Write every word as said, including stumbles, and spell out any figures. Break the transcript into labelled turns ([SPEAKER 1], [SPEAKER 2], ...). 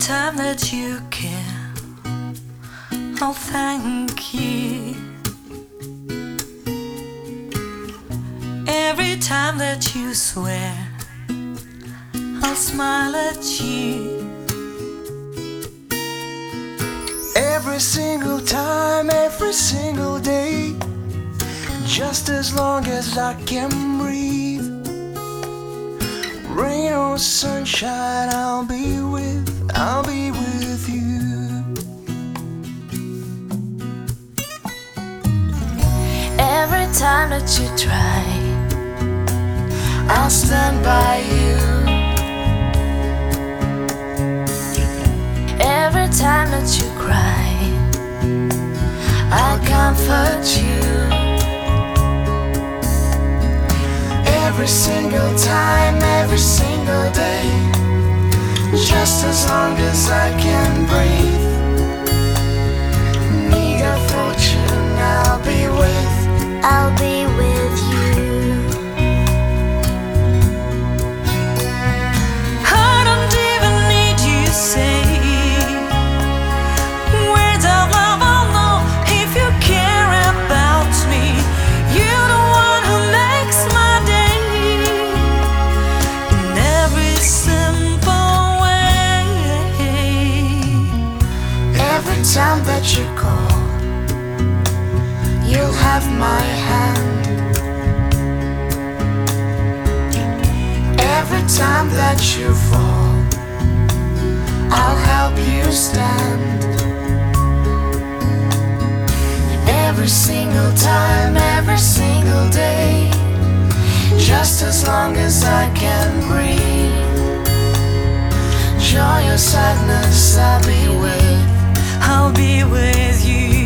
[SPEAKER 1] time that you care, I'll thank you. Every time that you swear, I'll smile at you.
[SPEAKER 2] Every single time, every single day, just as long as I can breathe. Rain or sunshine, I'll be with, I'll be with you.
[SPEAKER 1] Every time that you try, I'll stand by you. Every time that you cry, I'll comfort you.
[SPEAKER 2] Every single time, every single day, just as long as I can breathe. Need a fortune, I'll be with,
[SPEAKER 1] I'll be with you. I don't even need you say words of love. I'll know if you care about me. You're the one who makes my day in every simple way.
[SPEAKER 2] every time that you call, you'll have my hand. Every time that you fall, I'll help you stand. Every single time, every single day, just as long as I can breathe. Joy or sadness, I'll be with,
[SPEAKER 1] I'll be with you.